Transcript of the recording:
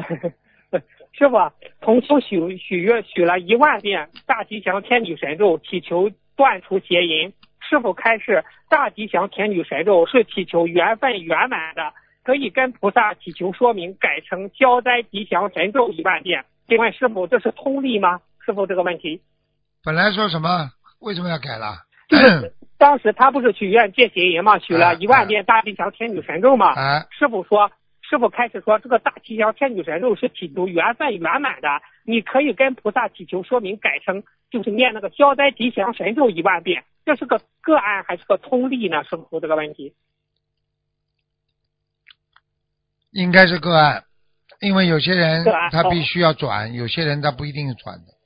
师傅，同修许了10000遍大吉祥天女神咒，祈求断除邪淫。师傅开示，大吉祥天女神咒是祈求缘分圆满的，可以跟菩萨祈求说明，改成消灾吉祥神咒10000遍。请问师傅，这是通例吗？师傅这个问题。 本来说什么？为什么要改了？ 就是当时他不是许愿戒邪淫嘛，许了10000遍大吉祥天女神咒嘛。师傅开始说，这个大吉祥天女神咒是祈求缘分圆满的，你可以跟菩萨祈求说明，改成就是念那个消灾吉祥神咒10000遍。这是个个案还是个通例呢？师傅这个问题。 应该是个案，因为有些人他必须要转，有些人他不一定转的。